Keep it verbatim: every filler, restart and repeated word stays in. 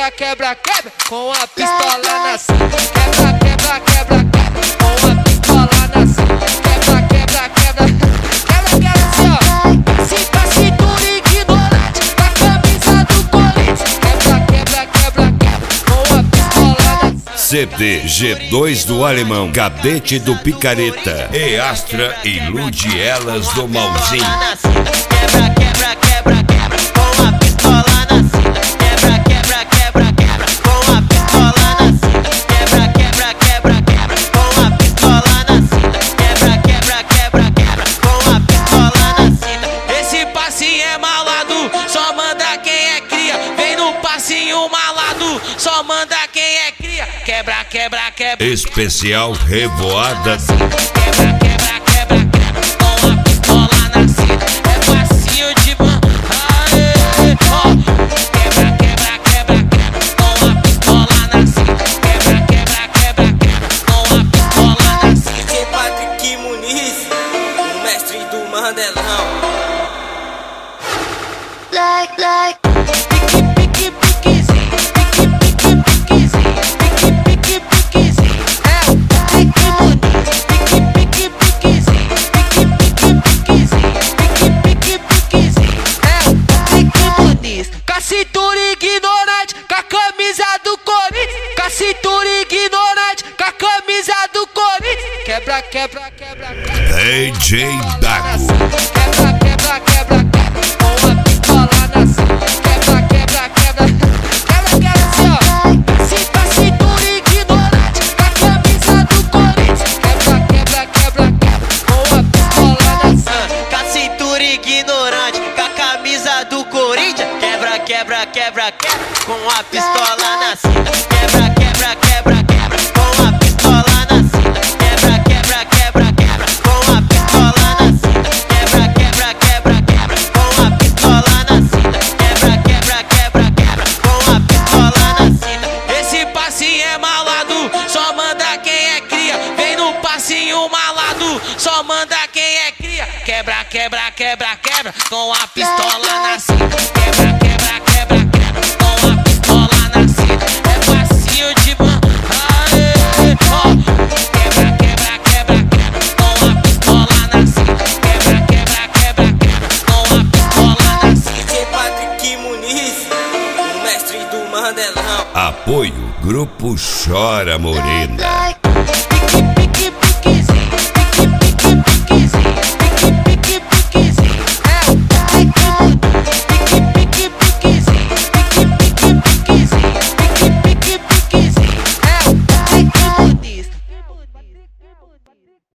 quebra, quebra, quebra com a pistola na cinta. Quebra, quebra, quebra, quebra com a pistola na cinta. Quebra, quebra, quebra, quebra, quebra assim ó. Cinta, cintura ignorante na camisa do Corinthians. Quebra, quebra, quebra, quebra com a pistola na cinta. C D G dois do Alemão, Cadete do Picareta e Astra ilude elas do Malzinho. Quebra, quebra, quebra, quebra com a pistola na cinta. Quebra, quebra, quebra, quebra com a pistola na cinta. Quebra, quebra, quebra, quebra com a pistola na cinta. Quebra, quebra, quebra, quebra com a pistola na cinta. Esse passinho é malado, só manda quem é cria. Vem no passinho malado, só manda quem é cria. Quebra, quebra, quebra. Especial Revoada. Quebra, quebra, quebra, quebra com a pistola na cinta. É passinho de ban. Aê, ó. Quebra, quebra, quebra, quebra com a pistola na cinta. Quebra, quebra, quebra, quebra com a pistola na cinta. D J Patrick Muniz, o mestre do Mandelão. Like, like. Pique, pique, piquezinho. Pique, pique, piquezinho. Pique, pique, piquezinho. É o Patrick Muniz. Pique, pique, piquezinho. Pique, pique, piquezinho. Pique, pique, piquezinho. É o Patrick Muniz. Com a cintura ignorante, com a camisa do Corinthians. Com a cintura ignorante, com a camisa do Corinthians. Quebra, quebra, quebra, quebra. D J Dago. Quebra, quebra, quebra, quebra com a pistola na cinta. Quebra, quebra, quebra, quebra, quebra assim ó. Cinta, cintura ignorante com a camisa do Corinthians. Quebra, quebra, quebra, quebra com a pistola na cinta. Com a cintura ignorante, com a camisa do Corinthians. Quebra, quebra, quebra, quebra com a pistola na cinta. Quebra, quebra, quebra, quebra com a pistola na cinta. Quebra, quebra, quebra, quebra com a pistola na cinta. Quebra, quebra, quebra, quebra com a pistola na cinta. Quebra, quebra, quebra, quebra com a pistola na cinta. Esse passinho é malado, só manda quem é cria. Vem no passinho malado, só manda quem é cria. Quebra, quebra, quebra, quebra com a pistola na cinta. Quebra, quebra, quebra, quebra com a pistola na cinta. É passinho de ban. Aê, ó. Quebra, quebra, quebra, quebra com a pistola na cinta. Quebra, quebra, quebra, quebra com a pistola na cinta. D J Patrick Muniz, o mestre do Mandelão. Apoio Grupo Chora Morena.